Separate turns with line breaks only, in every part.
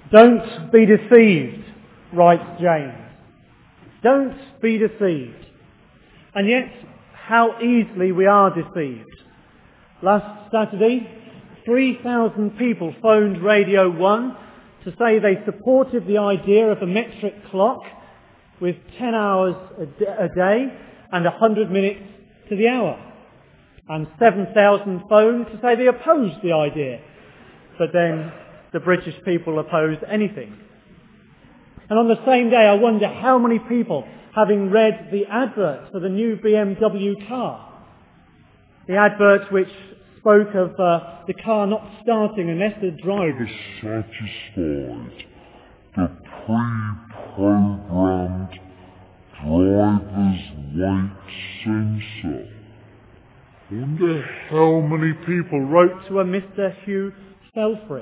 Don't be deceived, writes James. Don't be deceived. And yet, how easily we are deceived. Last Saturday, 3,000 people phoned Radio 1 to say they supported the idea of a metric clock with 10 hours a day and 100 minutes to the hour. And 7,000 phoned to say they opposed the idea. But then the British people opposed anything. And on the same day, I wonder how many people, having read the advert for the new BMW car, the advert which spoke of the car not starting unless the driver
satisfied the pre-programmed driver's weight sensor. I wonder how many people
wrote to a Mr. Hugh Selfridge.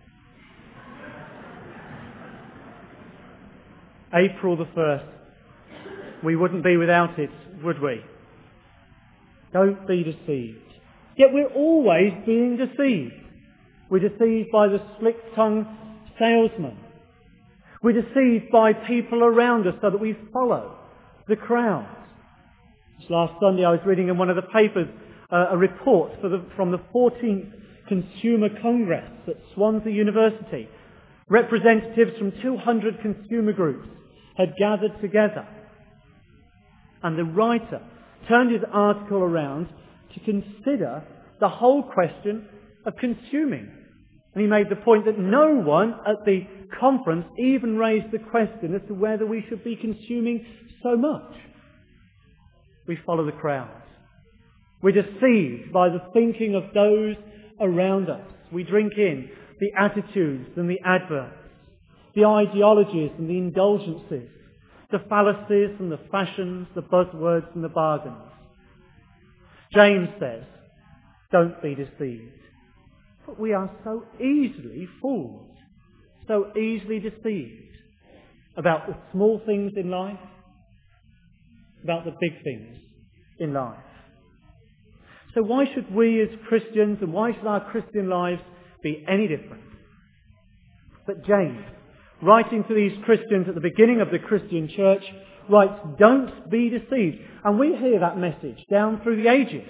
April the 1st. We wouldn't be without it, would we? Don't be deceived. Yet we're always being deceived. We're deceived by the slick-tongued salesman. We're deceived by people around us so that we follow the crowd. Just last Sunday I was reading in one of the papers a report from the 14th Consumer Congress at Swansea University. Representatives from 200 consumer groups had gathered together. And the writer turned his article around to consider the whole question of consuming. And he made the point that no one at the conference even raised the question as to whether we should be consuming so much. We follow the crowd. We're deceived by the thinking of those around us. We drink in the attitudes and the adverts, the ideologies and the indulgences, the fallacies and the fashions, the buzzwords and the bargains. James says, don't be deceived. But we are so easily fooled, so easily deceived about the small things in life, about the big things in life. So why should we as Christians and why should our Christian lives be any different? But James, writing to these Christians at the beginning of the Christian church, writes, don't be deceived. And we hear that message down through the ages.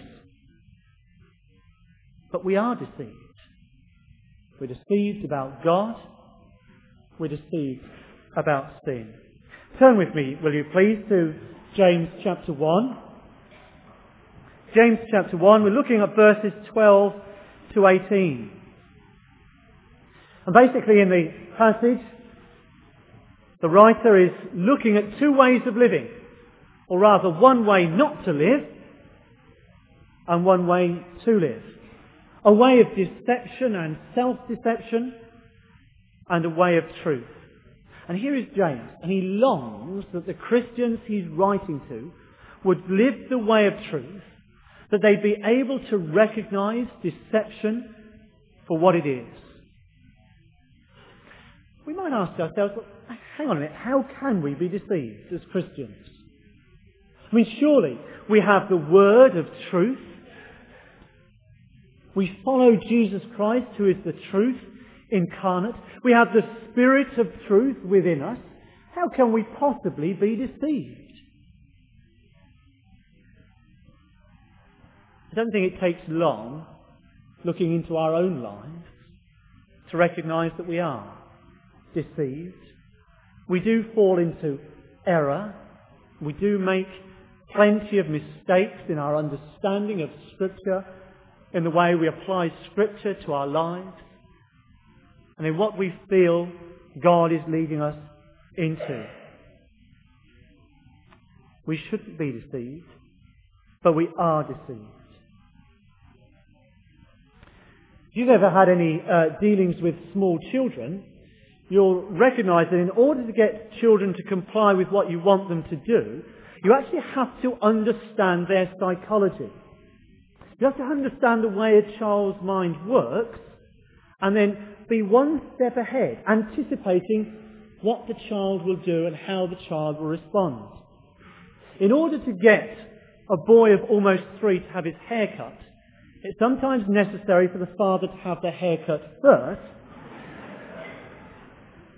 But we are deceived. We're deceived about God. We're deceived about sin. Turn with me, will you please, to James chapter 1. James chapter 1, we're looking at verses 12 to 18. And basically in the passage, the writer is looking at two ways of living, or rather one way not to live and one way to live. A way of deception and self-deception and a way of truth. And here is James, and he longs that the Christians he's writing to would live the way of truth, that they'd be able to recognise deception for what it is. We might ask ourselves, well, hang on a minute, how can we be deceived as Christians? I mean, surely we have the word of truth. We follow Jesus Christ, who is the truth incarnate. We have the Spirit of truth within us. How can we possibly be deceived? I don't think it takes long looking into our own lives to recognise that we are deceived. We do fall into error. We do make plenty of mistakes in our understanding of Scripture, in the way we apply Scripture to our lives, and in what we feel God is leading us into. We shouldn't be deceived, but we are deceived. If you've ever had any dealings with small children, you'll recognise that in order to get children to comply with what you want them to do, you actually have to understand their psychology. You have to understand the way a child's mind works and then be one step ahead, anticipating what the child will do and how the child will respond. In order to get a boy of almost 3 to have his hair cut, it's sometimes necessary for the father to have the haircut first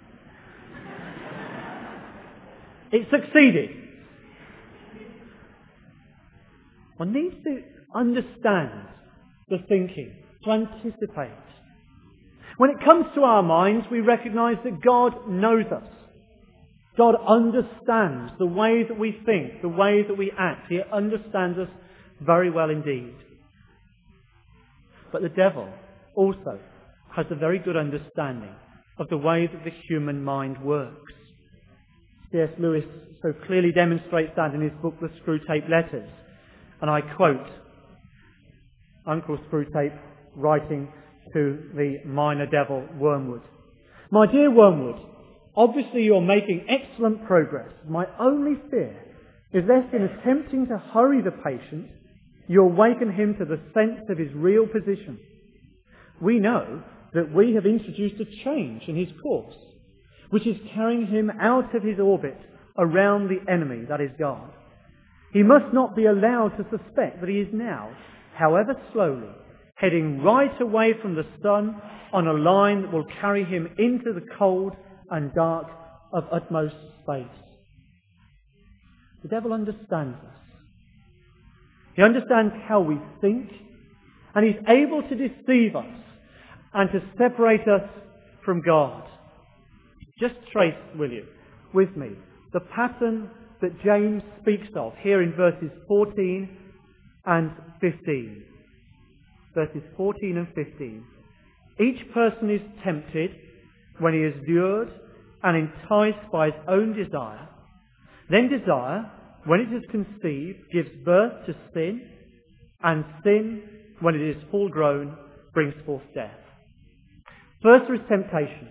It succeeded. One needs to understand the thinking, to anticipate. When it comes to our minds, we recognise that God knows us. God understands the way that we think, the way that we act. He understands us very well indeed. But the devil also has a very good understanding of the way that the human mind works. C.S. Lewis so clearly demonstrates that in his book, The Screwtape Letters. And I quote Uncle Screwtape writing to the minor devil Wormwood. "My dear Wormwood, obviously you are making excellent progress. My only fear is lest in attempting to hurry the patient, you awaken him to the sense of his real position. We know that we have introduced a change in his course, which is carrying him out of his orbit around the enemy, that is God. He must not be allowed to suspect that he is now, however slowly, heading right away from the sun on a line that will carry him into the cold and dark of utmost space." The devil understands us. He understands how we think, and he's able to deceive us and to separate us from God. Just trace, will you, with me, the pattern that James speaks of here in verses 14 and 15. Verses 14 and 15. Each person is tempted when he is lured and enticed by his own desire. Then desire, when it is conceived, gives birth to sin, and sin, when it is full grown, brings forth death. First, there is temptation.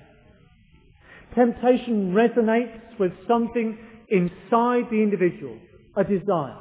Temptation resonates with something inside the individual, a desire.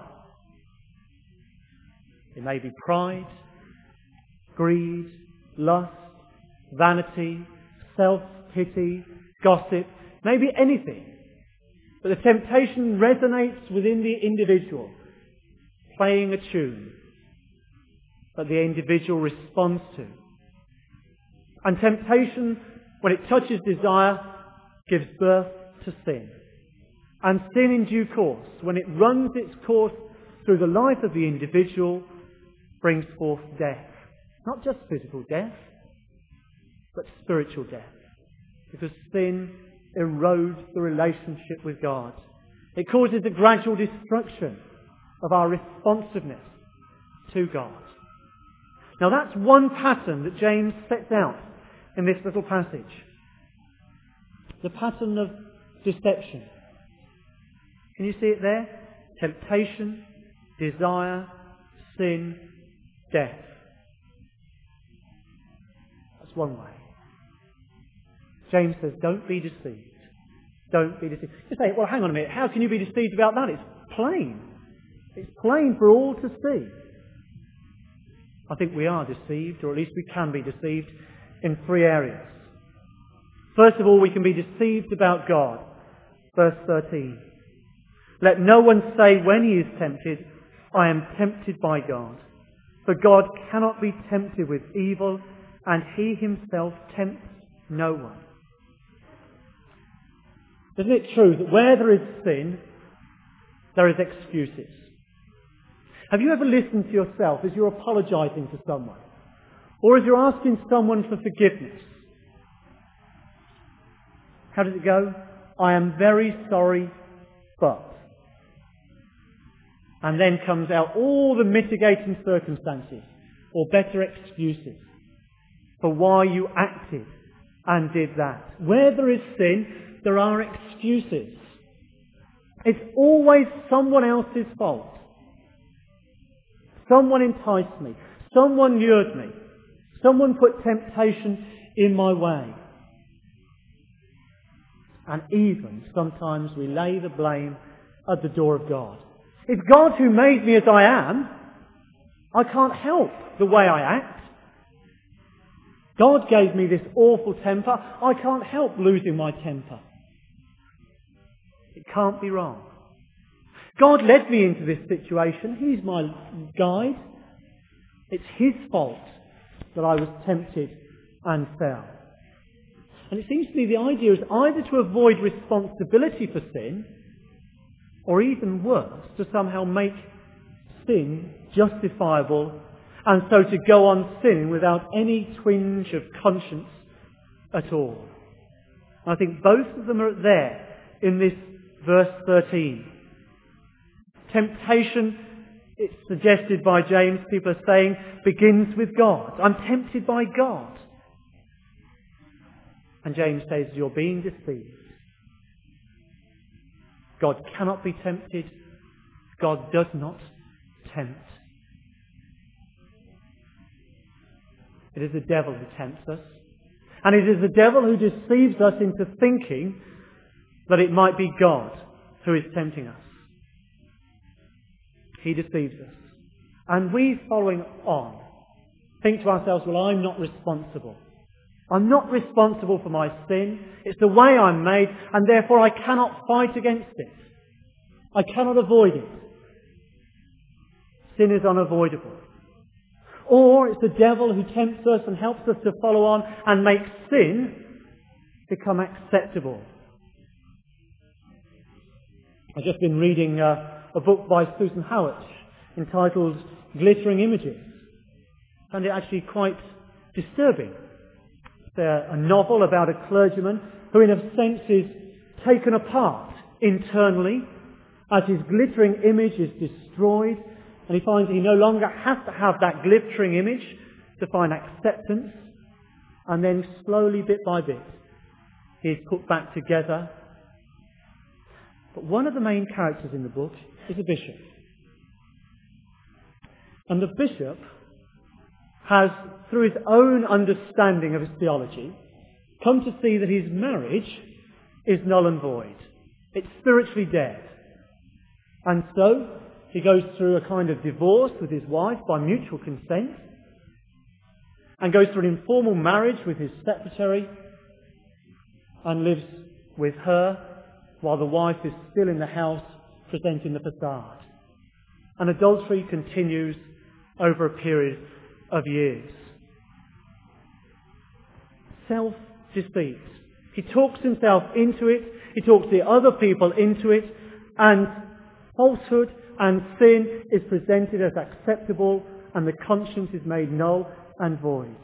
It may be pride, greed, lust, vanity, self-pity, gossip, maybe anything. But the temptation resonates within the individual, playing a tune that the individual responds to. And temptation, when it touches desire, gives birth to sin. And sin in due course, when it runs its course through the life of the individual, brings forth death. Not just physical death, but spiritual death. Because sin erodes the relationship with God. It causes a gradual destruction of our responsiveness to God. Now that's one pattern that James sets out in this little passage. The pattern of deception. Can you see it there? Temptation, desire, sin, death. That's one way. James says, don't be deceived. Don't be deceived. You say, well, hang on a minute. How can you be deceived about that? It's plain. It's plain for all to see. I think we are deceived, or at least we can be deceived in three areas. First of all, we can be deceived about God. Verse 13. Let no one say when he is tempted, I am tempted by God. For God cannot be tempted with evil, and he himself tempts no one. Isn't it true that where there is sin, there is excuses? Have you ever listened to yourself as you're apologising to someone? Or as you're asking someone for forgiveness? How does it go? I am very sorry, but... And then comes out all the mitigating circumstances, or better excuses, for why you acted and did that. Where there is sin, there are excuses. It's always someone else's fault. Someone enticed me. Someone lured me. Someone put temptation in my way. And even sometimes we lay the blame at the door of God. It's God who made me as I am. I can't help the way I act. God gave me this awful temper. I can't help losing my temper. It can't be wrong. God led me into this situation. He's my guide. It's his fault that I was tempted and fell. And it seems to me the idea is either to avoid responsibility for sin or even worse, to somehow make sin justifiable, and so to go on sinning without any twinge of conscience at all. I think both of them are there in this verse 13. Temptation, it's suggested by James, people are saying, begins with God. I'm tempted by God. And James says, you're being deceived. God cannot be tempted. God does not tempt. It is the devil who tempts us. And it is the devil who deceives us into thinking that it might be God who is tempting us. He deceives us. And we, following on, think to ourselves, well, I'm not responsible. I'm not responsible for my sin. It's the way I'm made, and therefore I cannot fight against it. I cannot avoid it. Sin is unavoidable. Or it's the devil who tempts us and helps us to follow on and make sin become acceptable. I've just been reading a book by Susan Howard entitled Glittering Images. I found it actually quite disturbing. It's a novel about a clergyman who in a sense is taken apart internally as his glittering image is destroyed, and he finds he no longer has to have that glittering image to find acceptance, and then slowly, bit by bit, he is put back together. But one of the main characters in the book is a bishop. And the bishop has, through his own understanding of his theology, come to see that his marriage is null and void. It's spiritually dead. And so he goes through a kind of divorce with his wife by mutual consent, and goes through an informal marriage with his secretary, and lives with her while the wife is still in the house presenting the facade. And adultery continues over a period of years. Self-deceit. He talks himself into it, he talks the other people into it, and falsehood and sin is presented as acceptable, and the conscience is made null and void.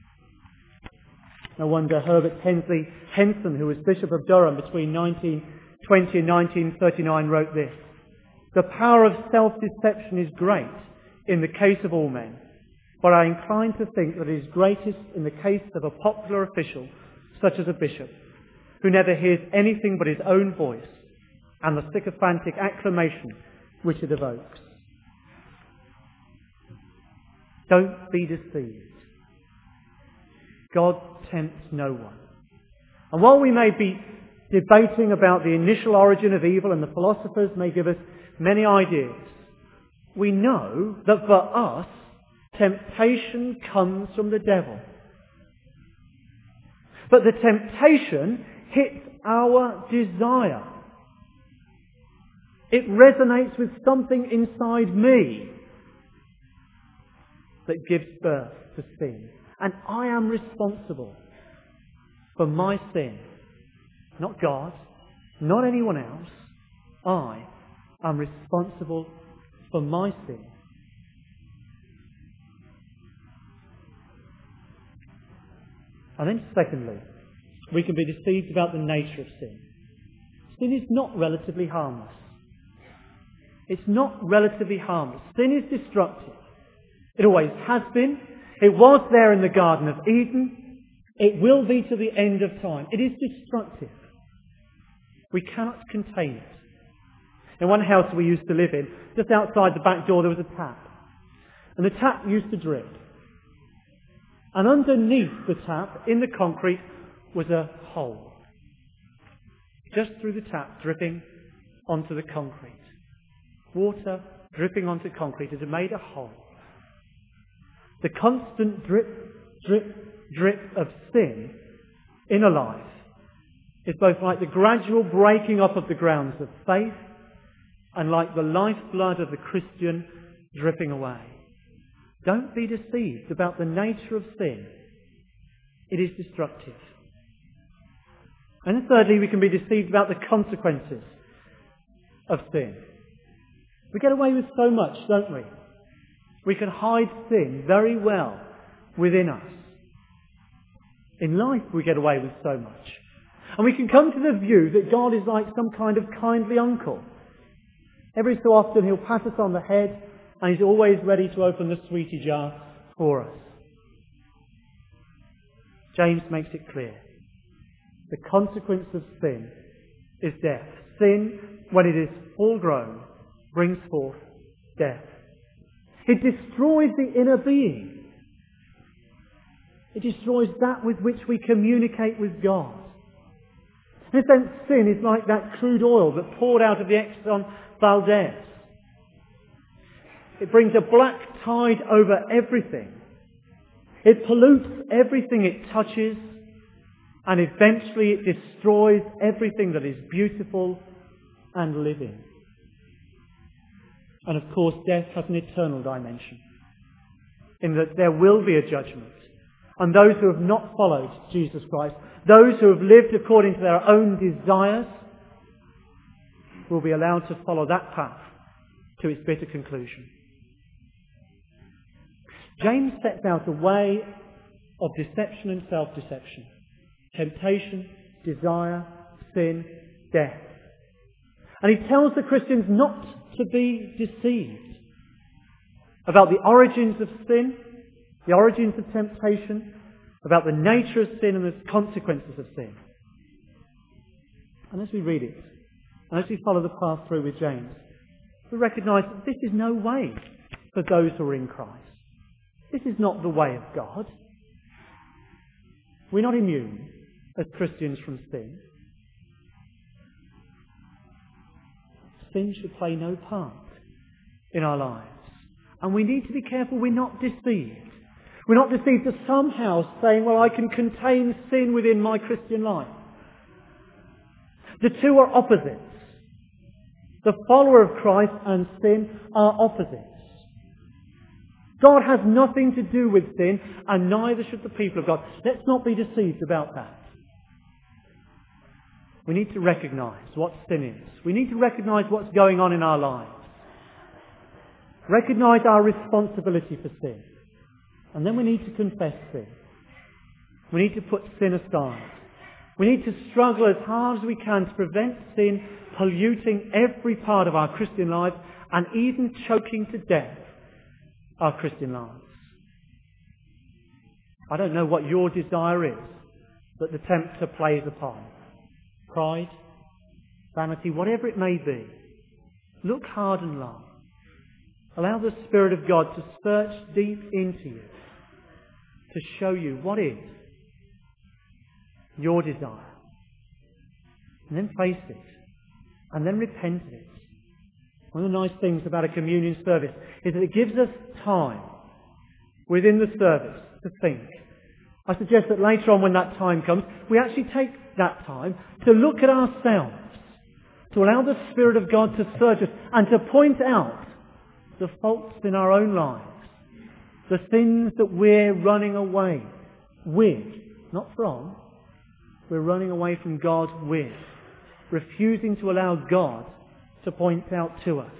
No wonder Herbert Hensley Henson, who was Bishop of Durham between 1920 and 1939, wrote this: "The power of self-deception is great in the case of all men, but I incline to think that it is greatest in the case of a popular official, such as a bishop, who never hears anything but his own voice and the sycophantic acclamation which it evokes." Don't be deceived. God tempts no one. And while we may be debating about the initial origin of evil, and the philosophers may give us many ideas, we know that for us, temptation comes from the devil. But the temptation hits our desire. It resonates with something inside me that gives birth to sin. And I am responsible for my sin. Not God, not anyone else. I am responsible for my sin. And then secondly, we can be deceived about the nature of sin. Sin is not relatively harmless. It's not relatively harmless. Sin is destructive. It always has been. It was there in the Garden of Eden. It will be to the end of time. It is destructive. We cannot contain it. In one house we used to live in, just outside the back door there was a tap. And the tap used to drip. And underneath the tap, in the concrete, was a hole. Just through the tap, dripping onto the concrete. Water dripping onto concrete has made a hole. The constant drip, drip, drip of sin in a life is both like the gradual breaking up of the grounds of faith and like the lifeblood of the Christian dripping away. Don't be deceived about the nature of sin. It is destructive. And thirdly, we can be deceived about the consequences. of sin. We get away with so much, don't we? We can hide sin very well within us. In life we get away with so much. And we can come to the view that God is like some kind of kindly uncle. Every so often he'll pat us on the head and he's always ready to open the sweetie jar for us. James makes it clear. The consequence of sin is death. Sin, when it is full grown, brings forth death. It destroys the inner being. It destroys that with which we communicate with God. In a sense, sin is like that crude oil that poured out of the Exxon Valdez. It brings a black tide over everything. It pollutes everything it touches, and eventually it destroys everything that is beautiful and living. And of course, death has an eternal dimension, in that there will be a judgment. And those who have not followed Jesus Christ, those who have lived according to their own desires, will be allowed to follow that path to its bitter conclusion. James sets out a way of deception and self-deception. Temptation, desire, sin, death. And he tells the Christians not to be deceived about the origins of sin, the origins of temptation, about the nature of sin and the consequences of sin. And as we read it, and as we follow the path through with James, we recognise that this is no way for those who are in Christ. This is not the way of God. We're not immune as Christians from sin. Sin should play no part in our lives. And we need to be careful we're not deceived. We're not deceived to somehow saying, well, I can contain sin within my Christian life. The two are opposites. The follower of Christ and sin are opposites. God has nothing to do with sin, and neither should the people of God. Let's not be deceived about that. We need to recognise what sin is. We need to recognise what's going on in our lives. Recognise our responsibility for sin. And then we need to confess sin. We need to put sin aside. We need to struggle as hard as we can to prevent sin polluting every part of our Christian life and even choking to death our Christian lives. I don't know what your desire is that the tempter plays upon. Pride, vanity, whatever it may be. Look hard and long. Allow the Spirit of God to search deep into you, to show you what is your desire. And then face it. And then repent of it. One of the nice things about a communion service is that it gives us time within the service to think. I suggest that later on when that time comes, we actually take that time to look at ourselves, to allow the Spirit of God to search us and to point out the faults in our own lives, the sins that we're running away with, not from, we're running away from God with, refusing to allow God to point out to us.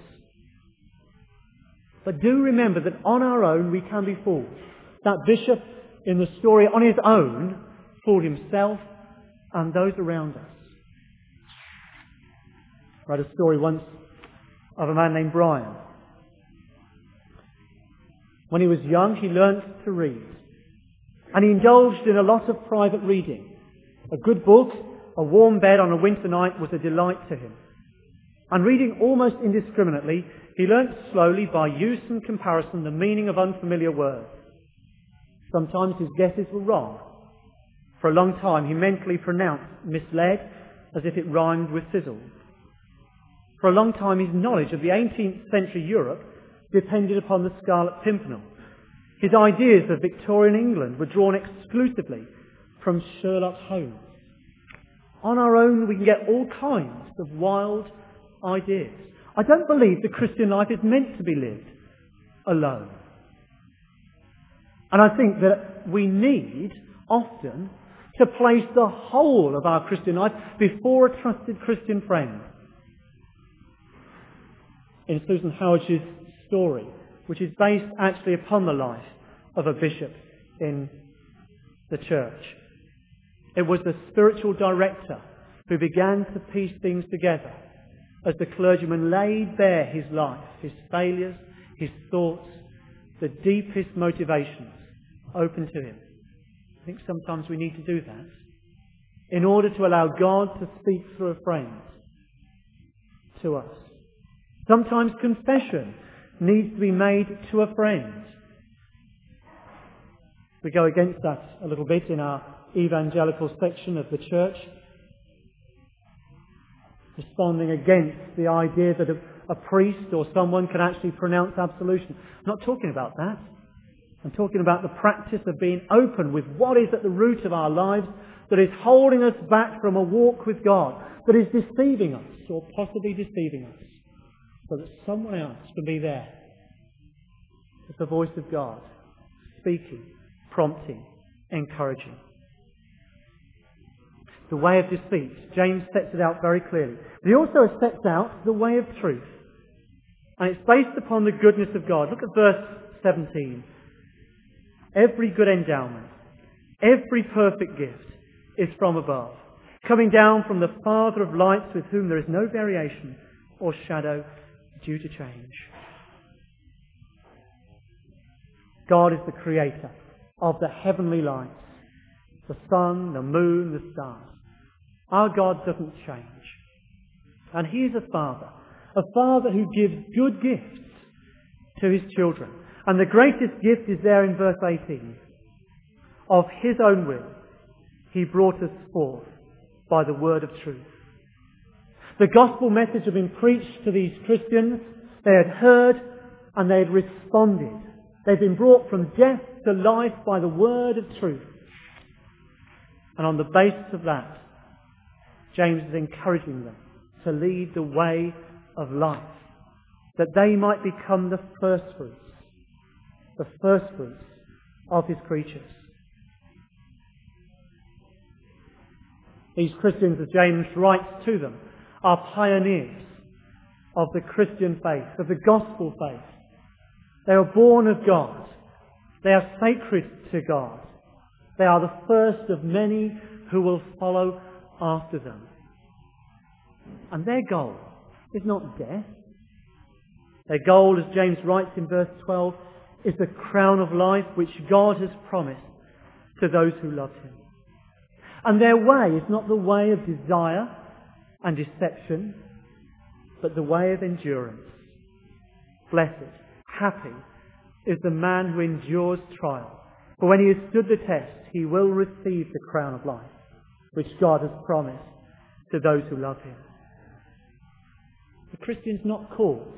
But do remember that on our own we can be fooled. That bishop in the story on his own fooled himself and those around us. I read a story once of a man named Brian. When he was young, he learnt to read. And he indulged in a lot of private reading. A good book, a warm bed on a winter night was a delight to him. And reading almost indiscriminately, he learnt slowly by use and comparison the meaning of unfamiliar words. Sometimes his guesses were wrong. For a long time he mentally pronounced misled as if it rhymed with sizzle. For a long time his knowledge of the 18th century Europe depended upon the Scarlet Pimpernel. His ideas of Victorian England were drawn exclusively from Sherlock Holmes. On our own we can get all kinds of wild ideas. I don't believe the Christian life is meant to be lived alone. And I think that we need often to place the whole of our Christian life before a trusted Christian friend. in Susan Howard's story, which is based actually upon the life of a bishop in the church. It was the spiritual director who began to piece things together as the clergyman laid bare his life, his failures, his thoughts, the deepest motivations open to him. I think sometimes we need to do that in order to allow God to speak through a friend to us. Sometimes confession needs to be made to a friend. We go against that a little bit in our evangelical section of the church, responding against the idea that a priest or someone can actually pronounce absolution. I'm not talking about that. I'm talking about the practice of being open with what is at the root of our lives that is holding us back from a walk with God, that is deceiving us or possibly deceiving us, so that someone else can be there with the voice of God, speaking, prompting, encouraging. The way of deceit. James sets it out very clearly. But he also sets out the way of truth. And it's based upon the goodness of God. Look at verse 17. Every good endowment, every perfect gift is from above, coming down from the Father of lights, with whom there is no variation or shadow due to change. God is the creator of the heavenly lights, the sun, the moon, the stars. Our God doesn't change. And He is a Father who gives good gifts to His children. And the greatest gift is there in verse 18. Of His own will, He brought us forth by the word of truth. The gospel message had been preached to these Christians. They had heard and they had responded. They'd been brought from death to life by the word of truth. And on the basis of that, James is encouraging them to lead the way of life, that they might become the first fruits of His creatures. These Christians, as James writes to them, are pioneers of the Christian faith, of the gospel faith. They are born of God. They are sacred to God. They are the first of many who will follow after them. And their goal is not death. Their goal, as James writes in verse 12, is the crown of life which God has promised to those who love Him. And their way is not the way of desire and deception, but the way of endurance. Blessed, happy is the man who endures trial. For when he has stood the test, he will receive the crown of life, which God has promised to those who love Him. The Christian's not called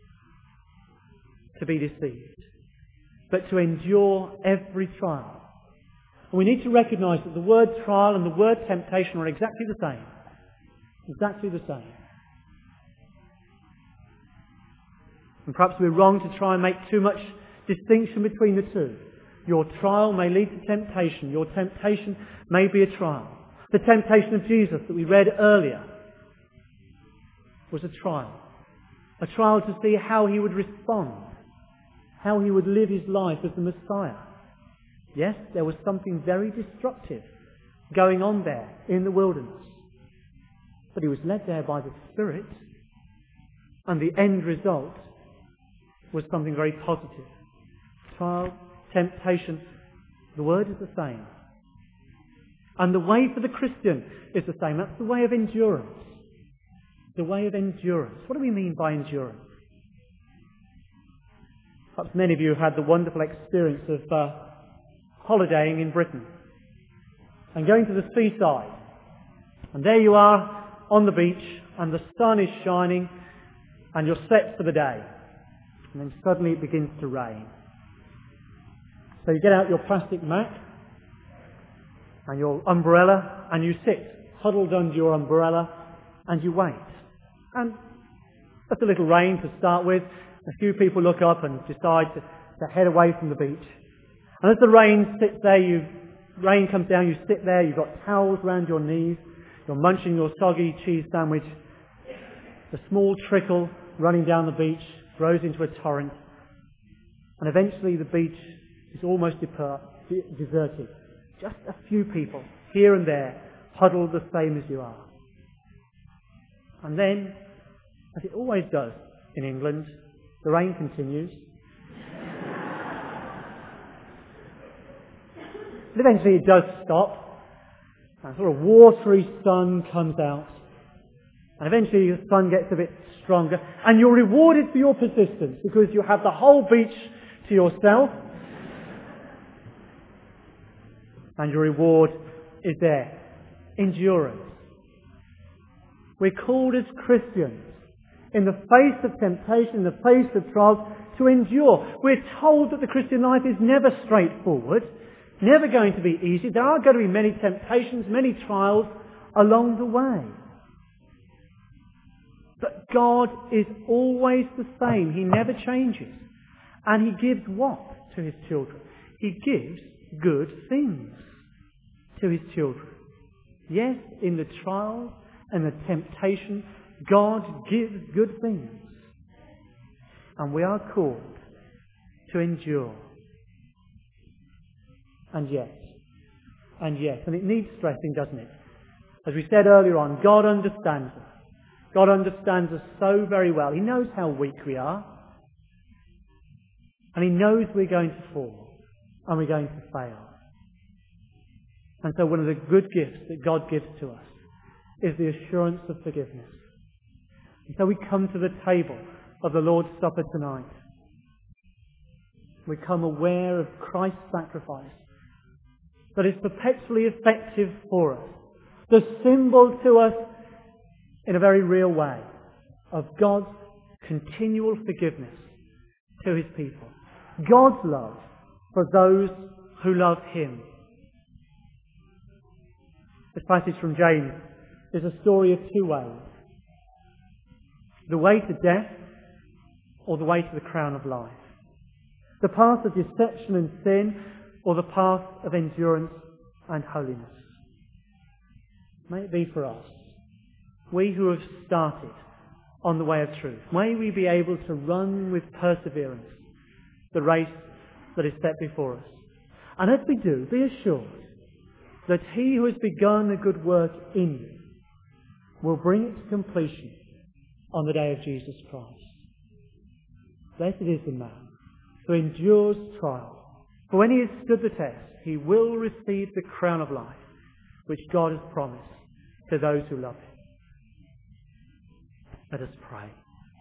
to be deceived, but to endure every trial. And we need to recognise that the word trial and the word temptation are exactly the same. Exactly the same. And perhaps we're wrong to try and make too much distinction between the two. Your trial may lead to temptation. Your temptation may be a trial. The temptation of Jesus that we read earlier was a trial. A trial to see how He would respond, how He would live His life as the Messiah. Yes, there was something very destructive going on there in the wilderness. But He was led there by the Spirit, and the end result was something very positive. Trial, temptation, the word is the same. And the way for the Christian is the same. That's the way of endurance. The way of endurance. What do we mean by endurance? Perhaps many of you have had the wonderful experience of holidaying in Britain and going to the seaside. And there you are on the beach and the sun is shining and you're set for the day. And then suddenly it begins to rain. So you get out your plastic mat and your umbrella and you sit huddled under your umbrella and you wait. And that's a little rain to start with. A few people look up and decide to head away from the beach. And as the rain sits there, rain comes down, you sit there, you've got towels around your knees, you're munching your soggy cheese sandwich. The small trickle running down the beach grows into a torrent, and eventually the beach is almost deserted. Just a few people here and there, huddled the same as you are. And then, as it always does in England, the rain continues. And eventually it does stop, and a sort of watery sun comes out. And eventually the sun gets a bit stronger, and you're rewarded for your persistence because you have the whole beach to yourself. And your reward is there. Endurance. We're called as Christians, in the face of temptation, in the face of trials, to endure. We're told that the Christian life is never straightforward, never going to be easy. There are going to be many temptations, many trials along the way. But God is always the same. He never changes. And He gives what to His children? He gives good things to His children. Yes, in the trials and the temptation, God gives good things. And we are called to endure. And yes, and it needs stressing, doesn't it? As we said earlier on, God understands us. God understands us so very well. He knows how weak we are. And He knows we're going to fall. And we're going to fail. And so one of the good gifts that God gives to us is the assurance of forgiveness. And so we come to the table of the Lord's Supper tonight. We come aware of Christ's sacrifice that is perpetually effective for us. The symbol to us in a very real way of God's continual forgiveness to His people. God's love for those who love Him. This passage from James is a story of two ways. The way to death or the way to the crown of life. The path of deception and sin or the path of endurance and holiness. May it be for us, we who have started on the way of truth, may we be able to run with perseverance the race that is set before us. And as we do, be assured that He who has begun a good work in you will bring it to completion on the day of Jesus Christ. Blessed is the man who endures trial, for when he has stood the test, he will receive the crown of life which God has promised to those who love Him. Let us pray.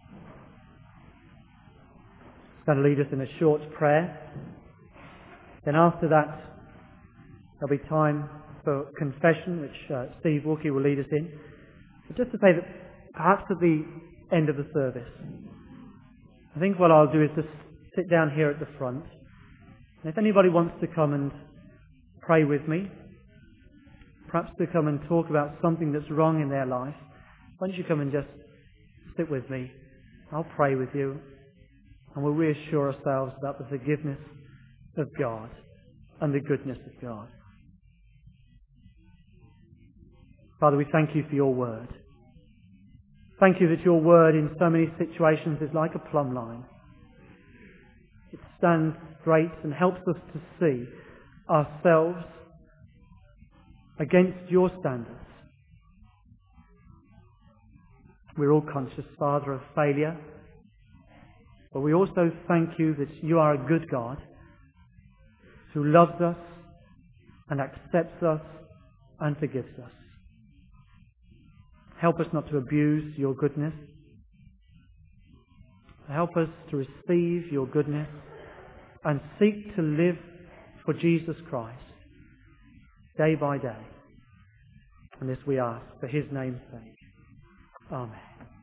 It's going to lead us in a short prayer. Then after that, there'll be time for confession, which Steve Wilkie will lead us in. But just to say that perhaps at the end of the service, I think what I'll do is just sit down here at the front. And if anybody wants to come and pray with me, perhaps to come and talk about something that's wrong in their life, why don't you come and just sit with me? I'll pray with you, and we'll reassure ourselves about the forgiveness of God and the goodness of God. Father, we thank You for Your word. Thank You that Your word in so many situations is like a plumb line. It stands straight and helps us to see ourselves against Your standards. We're all conscious, Father, of failure. But we also thank You that You are a good God who loves us and accepts us and forgives us. Help us not to abuse Your goodness. Help us to receive Your goodness and seek to live for Jesus Christ day by day. And this we ask for His name's sake. Amen.